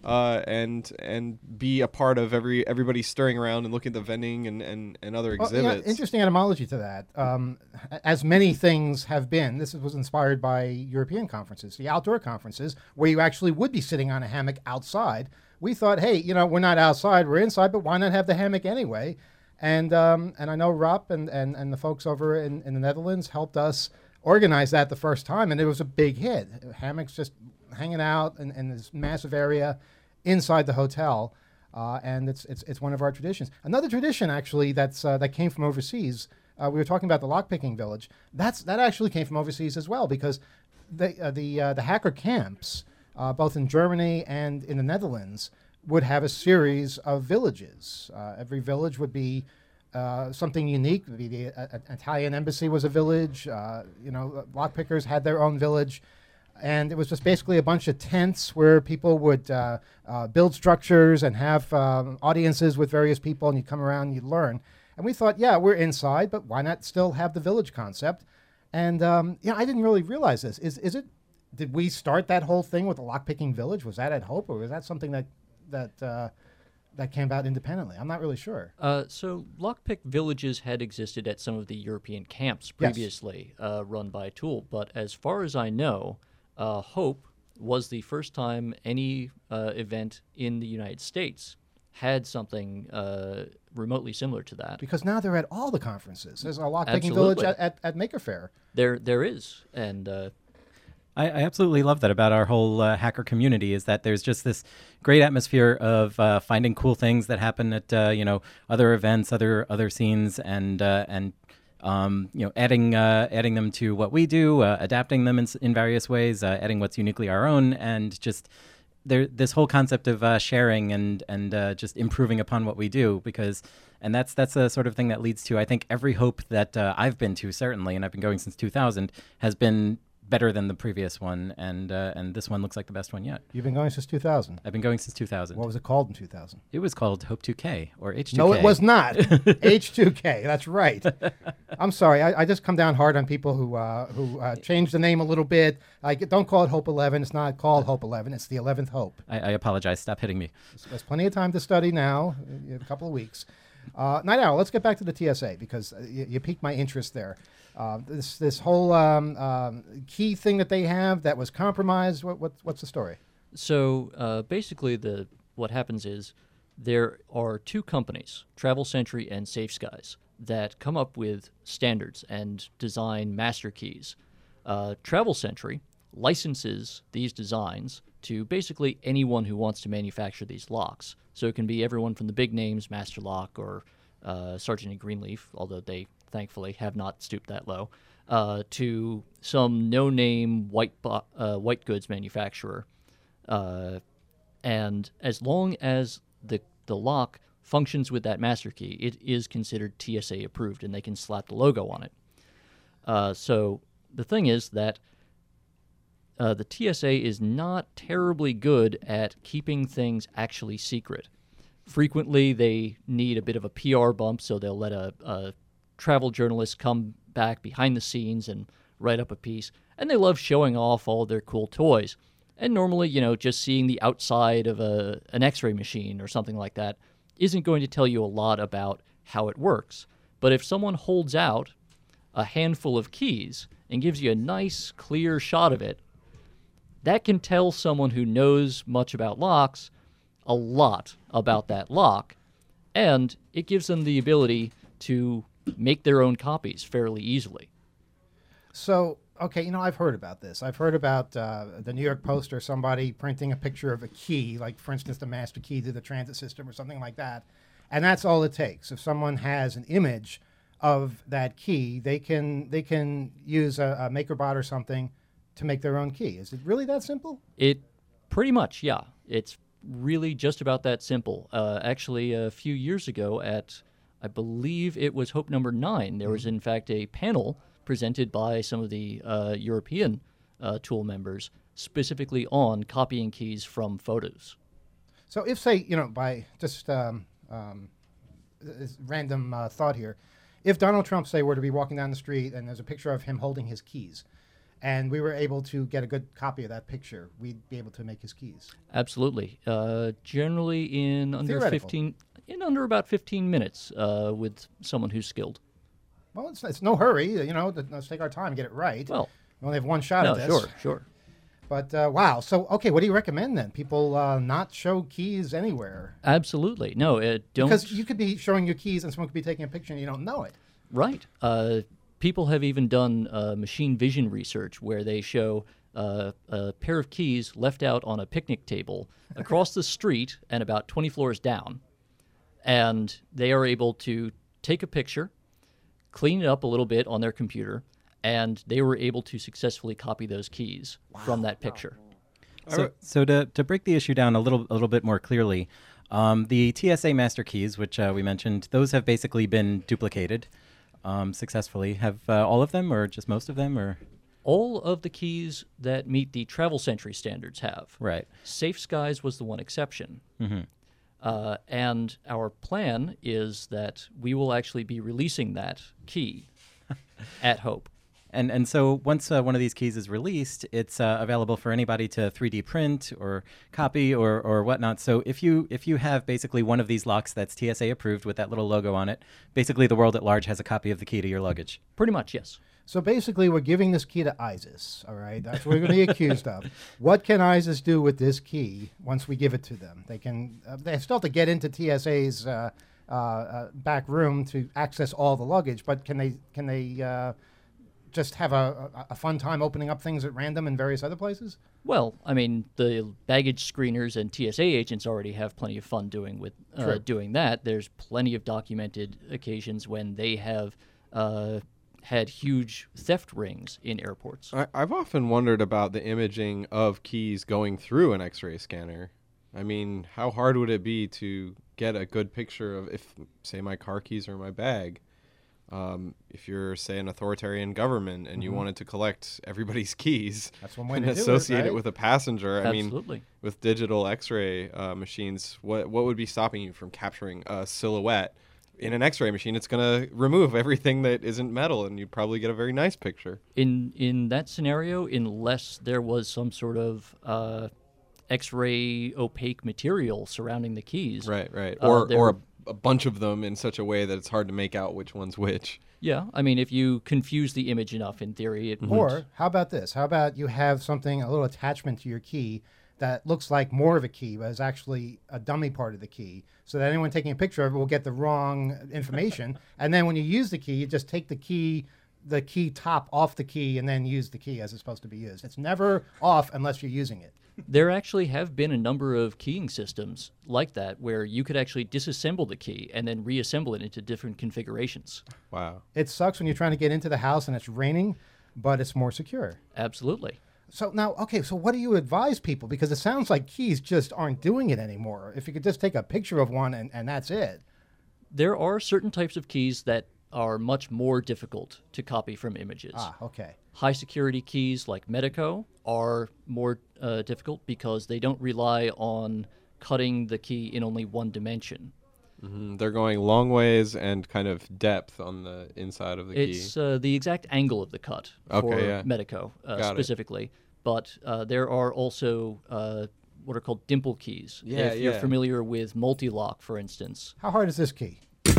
and be a part of everybody stirring around and looking at the vending and other Well, exhibits. interesting etymology to that. As many things have been, this was inspired by European conferences, the outdoor conferences, where you actually would be sitting on a hammock outside. We thought, hey, you know, we're not outside, we're inside, but why not have the hammock anyway? And I know Rob and the folks over in the Netherlands helped us organize that the first time, and it was a big hit. Hammocks just hanging out in this massive area inside the hotel, and it's one of our traditions. Another tradition, actually, that came from overseas. We were talking about the lockpicking village. That actually came from overseas as well, because the hacker camps, both in Germany and in the Netherlands, would have a series of villages. Every village would be something unique. The Italian embassy was a village. Lockpickers had their own village. And it was just basically a bunch of tents where people would build structures and have audiences with various people, and you'd come around and you'd learn. And we thought, yeah, we're inside, but why not still have the village concept? And I didn't really realize this. Did we start that whole thing with the lockpicking village? Was that at Hope, or was that something that came about independently? I'm not really sure. So lockpick villages had existed at some of the European camps previously, run by Tool. But as far as I know, Hope was the first time any event in the United States had something remotely similar to that. Because now they're at all the conferences. There's a lockpicking Absolutely. village at Maker Faire. There is, and I absolutely love that about our whole hacker community, is that there's just this great atmosphere of finding cool things that happen at other events, other scenes, and adding them to what we do, adapting them in various ways, adding what's uniquely our own, and just this whole concept of sharing and just improving upon what we do, and that's the sort of thing that leads to, I think, every Hope that I've been to, certainly, and I've been going since 2000, has been better than the previous one, and this one looks like the best one yet. You've been going since 2000. I've been going since 2000. What was it called in 2000? It was called Hope 2K or H2K. No, it was not. H2K. That's right. I'm sorry. I just come down hard on people who change the name a little bit. Don't call it Hope 11. It's not called Hope 11. It's the 11th Hope. I apologize. Stop hitting me. There's plenty of time to study now. You have a couple of weeks. Night Owl, let's get back to the TSA, because you piqued my interest there. This whole key thing that they have that was compromised. What's the story? So basically, what happens is there are two companies, Travel Sentry and Safe Skies, that come up with standards and design master keys. Travel Sentry licenses these designs to basically anyone who wants to manufacture these locks. So it can be everyone from the big names, Master Lock or Sargent & Greenleaf, although they thankfully have not stooped that low, to some no-name white goods manufacturer. And as long as the lock functions with that master key, it is considered TSA approved, and they can slap the logo on it. So the thing is that the TSA is not terribly good at keeping things actually secret. Frequently, they need a bit of a PR bump, so they'll let a travel journalist come back behind the scenes and write up a piece. And they love showing off all their cool toys. And normally, just seeing the outside of an X-ray machine or something like that isn't going to tell you a lot about how it works. But if someone holds out a handful of keys and gives you a nice, clear shot of it, that can tell someone who knows much about locks a lot about that lock, and it gives them the ability to make their own copies fairly easily. So, okay, I've heard about this. I've heard about the New York Post or somebody printing a picture of a key, like, for instance, the master key to the transit system or something like that, and that's all it takes. If someone has an image of that key, they can use a MakerBot or something to make their own key. Is it really that simple? It pretty much, yeah. It's really just about that simple. Actually, a few years ago at, I believe it was Hope number 9, there was in fact a panel presented by some of the European Tool members specifically on copying keys from photos. So if, say, by just random thought here, if Donald Trump, say, were to be walking down the street and there's a picture of him holding his keys, and we were able to get a good copy of that picture, we'd be able to make his keys. Absolutely. Generally in under Theoretical. under about 15 minutes with someone who's skilled. Well, it's no hurry. Let's take our time and get it right. Well, we only have one shot no, at this. sure. But wow. So okay, what do you recommend then? People not show keys anywhere Absolutely. No, don't. because you could be showing your keys and someone could be taking a picture and you don't know it. Right. People have even done machine vision research where they show a pair of keys left out on a picnic table across the street and about 20 floors down. And they are able to take a picture, clean it up a little bit on their computer, and they were able to successfully copy those keys from that picture. So to break the issue down a little bit more clearly, the TSA master keys, which we mentioned, those have basically been duplicated successfully. Have all of them, or just most of them, or? All of the keys that meet the Travel Century standards have. Right. Safe Skies was the one exception. And our plan is that we will actually be releasing that key at Hope. And so once one of these keys is released, it's available for anybody to 3D print or copy or whatnot. So if you have basically one of these locks that's TSA approved with that little logo on it, basically the world at large has a copy of the key to your luggage. Pretty much, yes. So basically, we're giving this key to ISIS, all right? That's what we're going to be accused of. What can ISIS do with this key once we give it to them? They can. They still have to get into TSA's back room to access all the luggage, but can they just have a fun time opening up things at random in various other places? Well, I mean, the baggage screeners and TSA agents already have plenty of fun doing that. There's plenty of documented occasions when they have had huge theft rings in airports. I've often wondered about the imaging of keys going through an X-ray scanner. I mean, how hard would it be to get a good picture of, if, say, my car keys are in my bag? If you're, say, an authoritarian government and you wanted to collect everybody's keys That's one way and to do it, associate it right? with a passenger, I mean, Absolutely. with digital X-ray machines, what would be stopping you from capturing a silhouette? In an X-ray machine, it's going to remove everything that isn't metal, and you'd probably get a very nice picture. In that scenario, unless there was some sort of X-ray opaque material surrounding the keys. Right. There- Or a bunch of them in such a way that it's hard to make out which one's which. Yeah, I mean, if you confuse the image enough, in theory, it would. Or how about this? How about you have something, a little attachment to your key that looks like more of a key, but is actually a dummy part of the key, so that anyone taking a picture of it will get the wrong information. And then when you use the key, you just take the key top off the key and then use the key as it's supposed to be used. It's never off unless you're using it. There actually have been a number of keying systems like that where you could actually disassemble the key and then reassemble it into different configurations. Wow. It sucks when you're trying to get into the house and it's raining, but it's more secure. Absolutely. So now, okay, so what do you advise people? Because it sounds like keys just aren't doing it anymore. If you could just take a picture of one and that's it. There are certain types of keys that are much more difficult to copy from images. Ah, okay. High security keys like Medico are more difficult because they don't rely on cutting the key in only one dimension. They're going long ways and kind of depth on the inside of the key. It's the exact angle of the cut for Okay, yeah. Medico Got it. specifically. But there are also what are called dimple keys. Yeah, if you're yeah. familiar with multi-lock, for instance. How hard is this key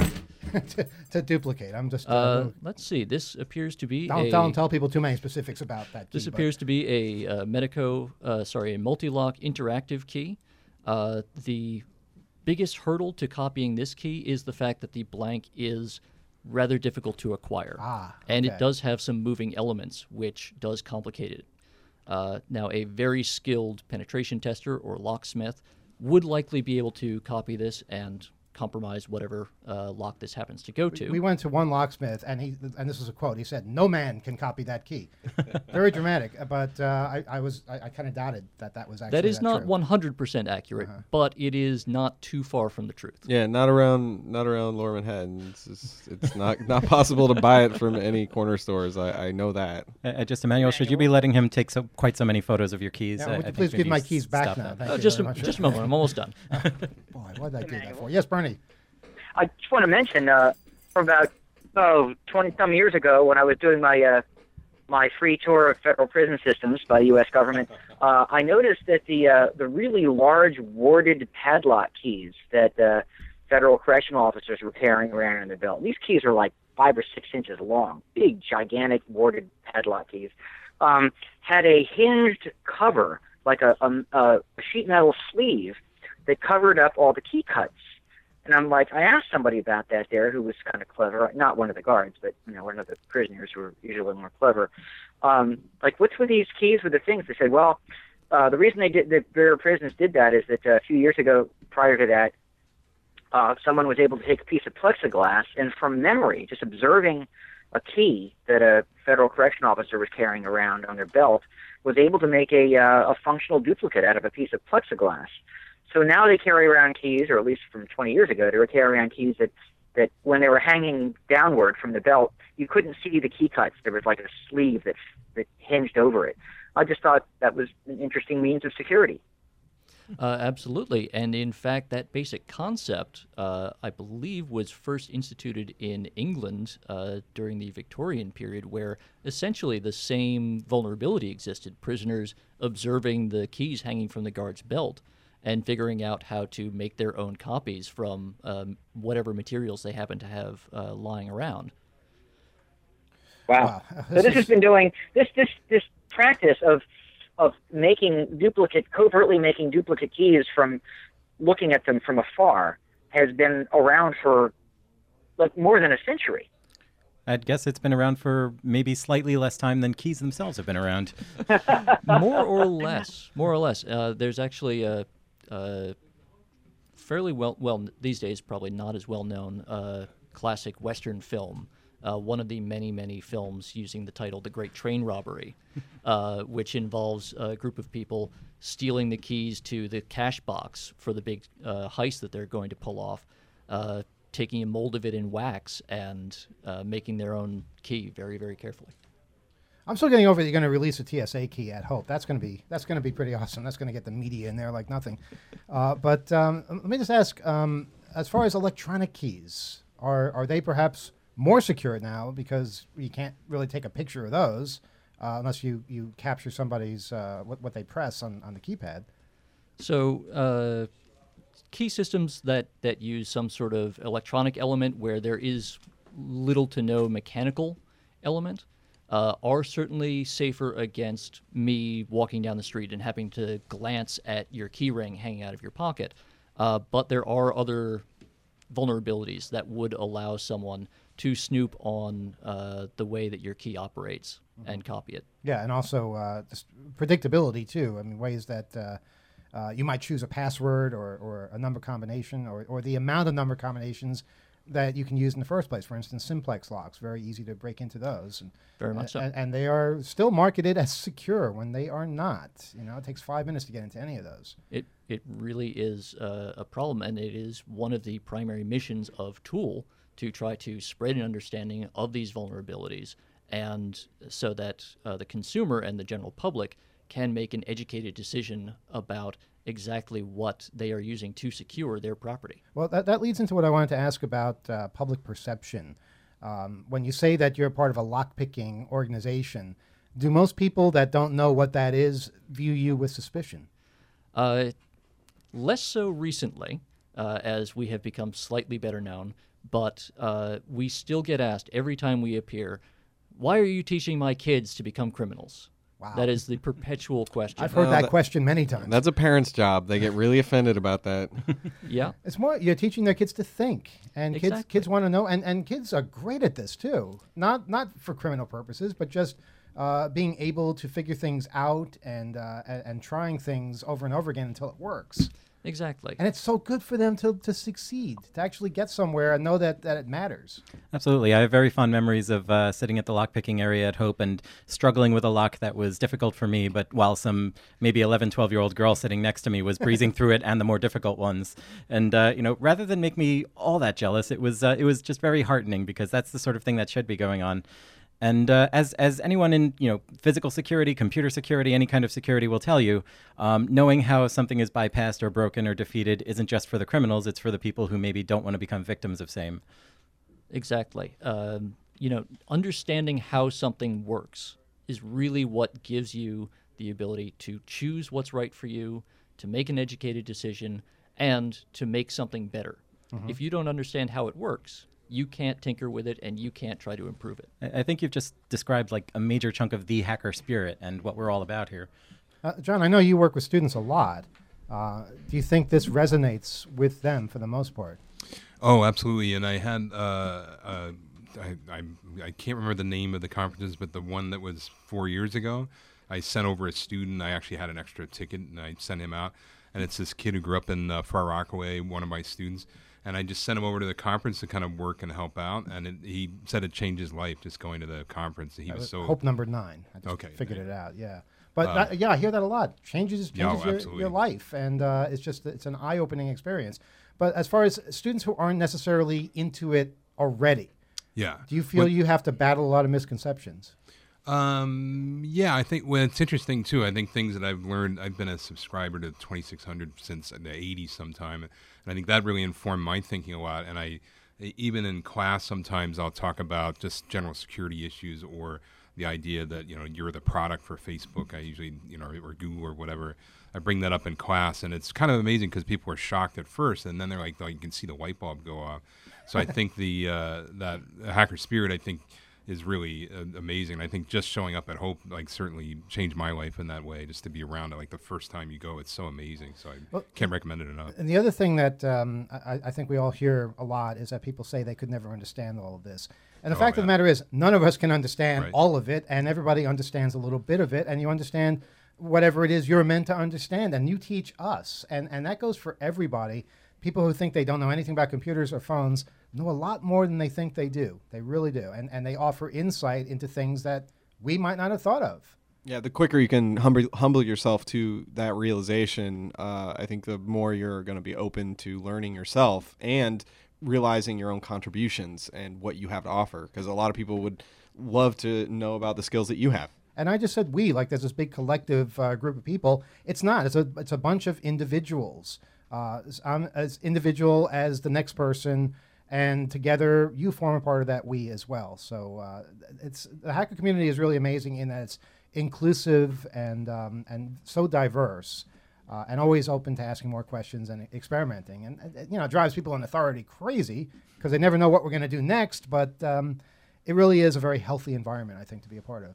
to duplicate? I'm just Let's see. This appears to be don't tell people too many specifics about that key. This but- appears to be a a multi-lock interactive key. The biggest hurdle to copying this key is the fact that the blank is rather difficult to acquire. And okay. it does have some moving elements, which does complicate it. Now, a very skilled penetration tester or locksmith would likely be able to copy this and compromise whatever lock this happens to go to. We went to one locksmith, and this is a quote. He said, "No man can copy that key." Very dramatic, but I kind of doubted that was actually that is not true. 100% accurate, but it is not too far from the truth. Yeah, not around Lower Manhattan. It's not possible to buy it from any corner stores. I know that. Just Emmanuel, should you be letting him take quite so many photos of your keys? Yeah, I would you think please maybe give my you keys back stop now? that. Thank you Just very much. a moment. I'm almost done. Boy, what did I do that for? Yes, Bernie. I just want to mention from about 20-some years ago when I was doing my my free tour of federal prison systems by the U.S. government, I noticed that the really large warded padlock keys that federal correctional officers were carrying around in their belt, these keys are like 5 or 6 inches long, big, gigantic warded padlock keys, had a hinged cover, like a sheet metal sleeve that covered up all the key cuts. And I'm like, I asked somebody about that there who was kind of clever, not one of the guards, but one of the prisoners who were usually more clever. Like, what's with these keys with the things? They said, well, the reason the Bureau of Prisons did that is that a few years ago, prior to that, someone was able to take a piece of plexiglass and from memory, just observing a key that a federal correction officer was carrying around on their belt, was able to make a functional duplicate out of a piece of plexiglass. So now they carry around keys, or at least from 20 years ago, they were carrying around keys that when they were hanging downward from the belt, you couldn't see the key cuts. There was like a sleeve that hinged over it. I just thought that was an interesting means of security. Absolutely. And in fact, that basic concept, I believe, was first instituted in England during the Victorian period, where essentially the same vulnerability existed. Prisoners observing the keys hanging from the guard's belt and figuring out how to make their own copies from whatever materials they happen to have lying around. Wow. So this has been doing this practice of covertly making duplicate keys from looking at them from afar has been around for like more than a century. I'd guess it's been around for maybe slightly less time than keys themselves have been around. More or less. There's actually a fairly well these days probably not as well known classic Western film, one of the many films using the title The Great Train Robbery, which involves a group of people stealing the keys to the cash box for the big heist that they're going to pull off, taking a mold of it in wax and making their own key very, very carefully. I'm still getting over that you're going to release a TSA key at Hope. That's going to be pretty awesome. That's going to get the media in there like nothing. But let me just ask, as far as electronic keys, are they perhaps more secure now because you can't really take a picture of those unless you capture somebody's what they press on the keypad? So key systems that use some sort of electronic element where there is little to no mechanical element are certainly safer against me walking down the street and having to glance at your key ring hanging out of your pocket. But there are other vulnerabilities that would allow someone to snoop on the way that your key operates and copy it. Yeah, and also just predictability, too. I mean, ways that you might choose a password or a number combination or the amount of number combinations that you can use in the first place. For instance, simplex locks, very easy to break into those. Very much so. And they are still marketed as secure when they are not. It takes 5 minutes to get into any of those. It really is a problem, and it is one of the primary missions of Tool to try to spread an understanding of these vulnerabilities, and so that the consumer and the general public can make an educated decision about exactly what they are using to secure their property. Well, that leads into what I wanted to ask about public perception. When you say that you're part of a lockpicking organization, do most people that don't know what that is view you with suspicion? Less so recently, as we have become slightly better known, but we still get asked every time we appear, why are you teaching my kids to become criminals? Wow. That is the perpetual question. I've heard that question many times. That's a parent's job. They get really offended about that. Yeah. It's more, you're teaching their kids to think. And Exactly. kids want to know. And kids are great at this, too. Not for criminal purposes, but just being able to figure things out and trying things over and over again until it works. Exactly. And it's so good for them to succeed, to actually get somewhere and know that it matters. Absolutely. I have very fond memories of sitting at the lockpicking area at Hope and struggling with a lock that was difficult for me, but while some maybe 11, 12-year-old girl sitting next to me was breezing through it and the more difficult ones. And, rather than make me all that jealous, it was just very heartening because that's the sort of thing that should be going on. And as anyone in physical security, computer security, any kind of security will tell you, knowing how something is bypassed or broken or defeated isn't just for the criminals; it's for the people who maybe don't want to become victims of same. Exactly. Understanding how something works is really what gives you the ability to choose what's right for you, to make an educated decision, and to make something better. If you don't understand how it works, you can't tinker with it and you can't try to improve it. I think you've just described like a major chunk of the hacker spirit and what we're all about here. John, I know you work with students a lot. Do you think this resonates with them for the most part? Oh, absolutely. And I had I can't remember the name of the conferences, but the one that was 4 years ago, I sent over a student. I actually had an extra ticket, and I sent him out. And it's this kid who grew up in Far Rockaway, one of my students. And I just sent him over to the conference to kind of work and help out. And he said it changed his life just going to the conference. He was so Hope number 9. I just Okay, figured yeah. it out. Yeah, but I hear that a lot. Changes Yeah, your absolutely. life, and it's an eye-opening experience. But as far as students who aren't necessarily into it already, yeah. do you feel you have to battle a lot of misconceptions? Yeah, I think it's interesting too. I think things that I've learned. I've been a subscriber to 2600 since the 80s sometime, and I think that really informed my thinking a lot. And I, even in class, sometimes I'll talk about just general security issues or the idea that you're the product for Facebook. I usually or Google or whatever. I bring that up in class, and it's kind of amazing because people are shocked at first, and then they're like, you can see the light bulb go off. So I think that hacker spirit, I think, is really amazing. I think just showing up at Hope certainly changed my life in that way. Just to be around it, the first time you go, it's so amazing. So I can't recommend it enough. And the other thing that I think we all hear a lot is that people say they could never understand all of this. And the fact of the matter is, none of us can understand all of it, and everybody understands a little bit of it, and you understand whatever it is you're meant to understand, and you teach us. And that goes for everybody. People who think they don't know anything about computers or phones know a lot more than they think they do. They really do. And they offer insight into things that we might not have thought of. Yeah, the quicker you can humble yourself to that realization, I think the more you're going to be open to learning yourself and realizing your own contributions and what you have to offer. Because a lot of people would love to know about the skills that you have. And I just said we, like there's this big collective group of people. It's not. It's a bunch of individuals. I'm as individual as the next person, and together you form a part of that we as well. So the hacker community is really amazing in that it's inclusive and so diverse, and always open to asking more questions and experimenting. And it drives people in authority crazy because they never know what we're going to do next. But it really is a very healthy environment, I think, to be a part of.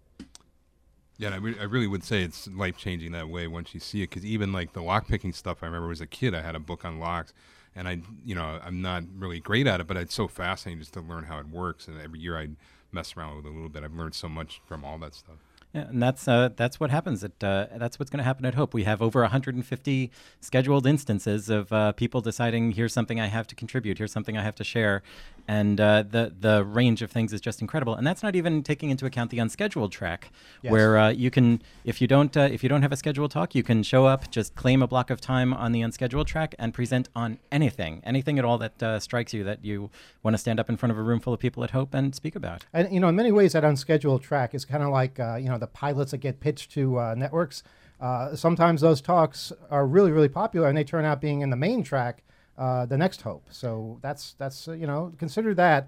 Yeah, and I really would say it's life-changing that way once you see it, because even the lock-picking stuff, I remember as a kid, I had a book on locks, and I'm not really great at it, but it's so fascinating just to learn how it works, and every year I'd mess around with it a little bit. I've learned so much from all that stuff. Yeah, and that's what happens. That's what's going to happen at Hope. We have over 150 scheduled instances of people deciding, here's something I have to contribute, here's something I have to share, and the range of things is just incredible. And that's not even taking into account the unscheduled track, where you can, if you don't have a scheduled talk, you can show up, just claim a block of time on the unscheduled track, and present on anything at all that strikes you that you want to stand up in front of a room full of people at Hope and speak about. And in many ways, that unscheduled track is kind of like the pilots that get pitched to networks. Sometimes those talks are really, really popular, and they turn out being in the main track, the next Hope. So that's consider that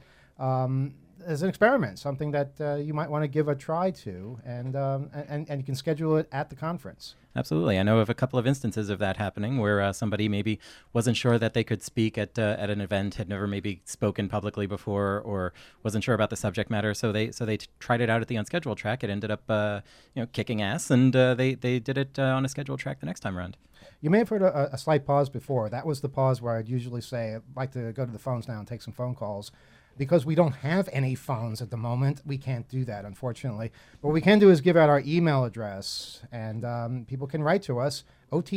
as an experiment, something that you might want to give a try to, and you can schedule it at the conference. Absolutely. I know of a couple of instances of that happening where somebody maybe wasn't sure that they could speak at an event, had never maybe spoken publicly before, or wasn't sure about the subject matter. So they tried it out at the unscheduled track. It ended up kicking ass, and they did it on a scheduled track the next time around. You may have heard a slight pause before. That was the pause where I'd usually say, I'd like to go to the phones now and take some phone calls. Because we don't have any phones at the moment, we can't do that, unfortunately. What we can do is give out our email address, and people can write to us,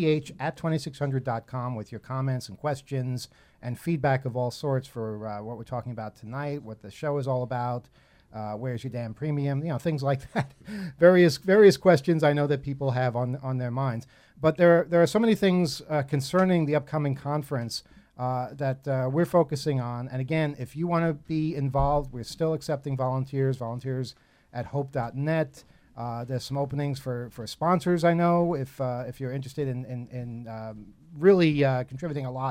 oth@2600.com, with your comments and questions and feedback of all sorts for what we're talking about tonight, what the show is all about, where's your damn premium, things like that. various questions I know that people have on their minds. But there are so many things concerning the upcoming conference that we're focusing on. And again, if you want to be involved, we're still accepting volunteers at hope.net. There's some openings for sponsors, I know, if you're interested in really contributing a lot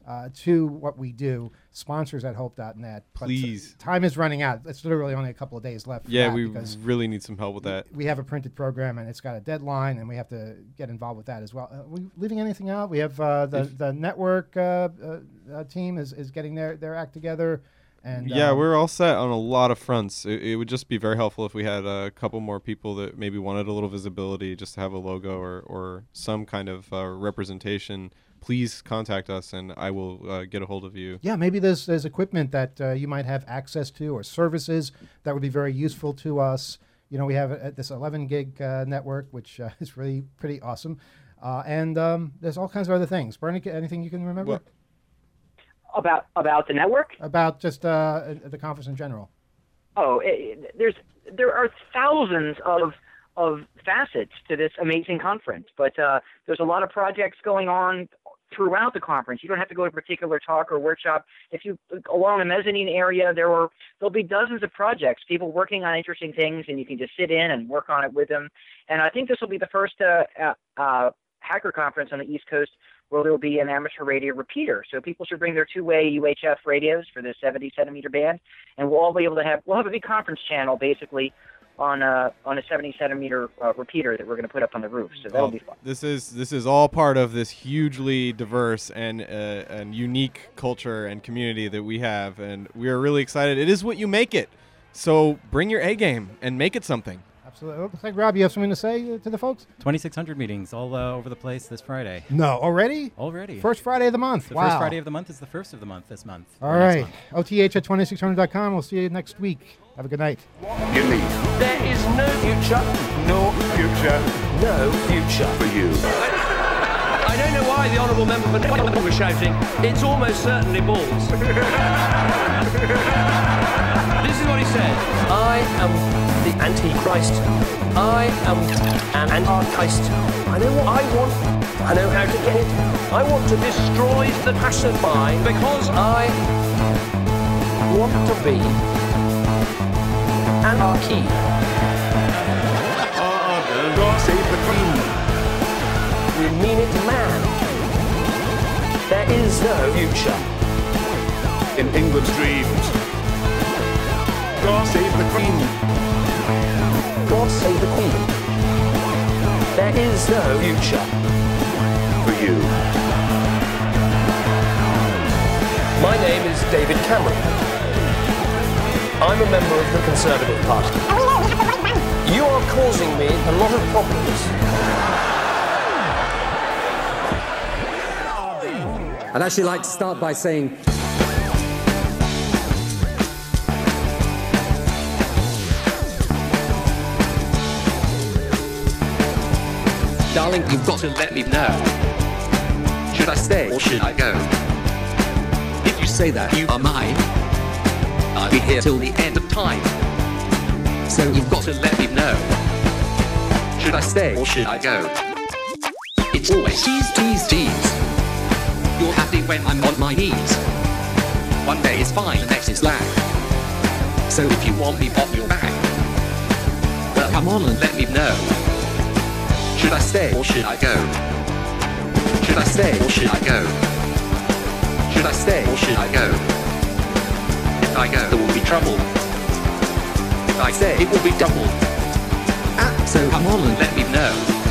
to what we do, sponsors at hope.net. But Please. time is running out. It's literally only a couple of days left. For Yeah, that we because really need some help with that. we have a printed program and it's got a deadline, and we have to get involved with that as well. Are we leaving anything out? We have the network team is getting their act together. And Yeah, we're all set on a lot of fronts. It would just be very helpful if we had a couple more people that maybe wanted a little visibility, just to have a logo or some kind of representation. Please contact us, and I will get a hold of you. Yeah, maybe there's equipment that you might have access to, or services that would be very useful to us. You know, we have this 11 gig network, which is really pretty awesome. And there's all kinds of other things. Bernie, anything you can remember? Well, About the network? About just the conference in general. Oh, there are thousands of facets to this amazing conference, but there's a lot of projects going on throughout the conference. You don't have to go to a particular talk or workshop. If you along the mezzanine area, there'll be dozens of projects, people working on interesting things, and you can just sit in and work on it with them. And I think this will be the first hacker conference on the East Coast where there will be an amateur radio repeater. So people should bring their two-way UHF radios for the 70 centimeter band, and we'll all be able to we'll have a big conference channel basically on a 70 centimeter repeater that we're going to put up on the roof. So that'll be fun. This is all part of this hugely diverse and unique culture and community that we have, and we are really excited. It is what you make it. So bring your A game and make it something. Absolutely. Looks like, Rob, you have something to say to the folks? 2,600 meetings all over the place this Friday. No, already? Already. First Friday of the month. The Wow. first Friday of the month is the first of the month this month. All or next right. month. OTH at 2600.com. We'll see you next week. Have a good night. You need There is no future, no future no future. for you. I don't know why the Honourable Member for Nottingham was shouting, it's almost certainly balls. This is what he said. I am the Antichrist. I am an Antichrist. I know what I want. I know how to get it. I want to destroy the passerby because I want to be anarchy. God save the Queen. We mean it, man. There is no future. In England's dreams. God save the Queen. God save the Queen. There is no future. For you. My name is David Cameron. I'm a member of the Conservative Party. You are causing me a lot of problems. I'd actually like to start by saying darling, you've got to let me know. Should I stay or should I go? If you say that you are mine, I'll be here till the end of time. So you've got to let me know. Should I stay or should I go? It's always tease, tease, tease. You're happy when I'm on my knees. One day is fine, the next is lag. So if you want me off your back, well, come on and let me know. Should I stay or should I go? Should I stay or should I go? Should I stay or should I go? If I go, there will be trouble. If I stay, it will be double. So come on and let me know.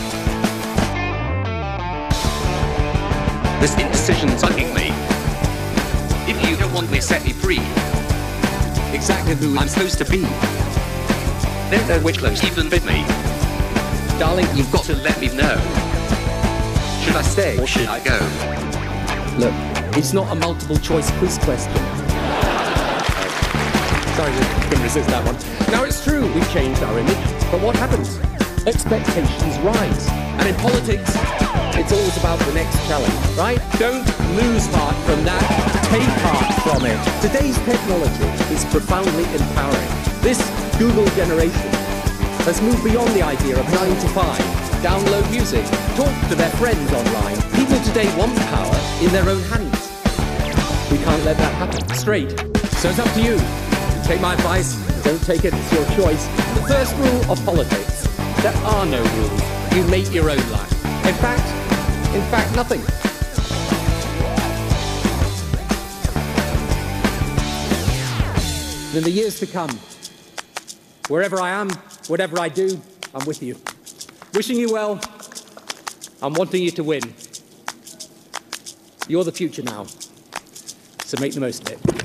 This indecision's bugging me. If you don't want me, set me free. Exactly who I'm supposed to be. Don't know which clothes even fit me. Darling, you've got to let me know. Should I stay or should I go? Look, it's not a multiple choice quiz question. Sorry, I couldn't resist that one. Now it's true, we've changed our image, but what happens? Expectations rise. And in politics, it's always about the next challenge, right? Don't lose heart from that, take heart from it. Today's technology is profoundly empowering. This Google generation has moved beyond the idea of 9 to 5. Download music, talk to their friends online. People today want power in their own hands. We can't let that happen. Straight. So it's up to you. Take my advice, don't take it, it's your choice. The first rule of politics, there are no rules. You make your own life. In fact, nothing. And in the years to come, wherever I am, whatever I do, I'm with you. Wishing you well, I'm wanting you to win. You're the future now, so make the most of it.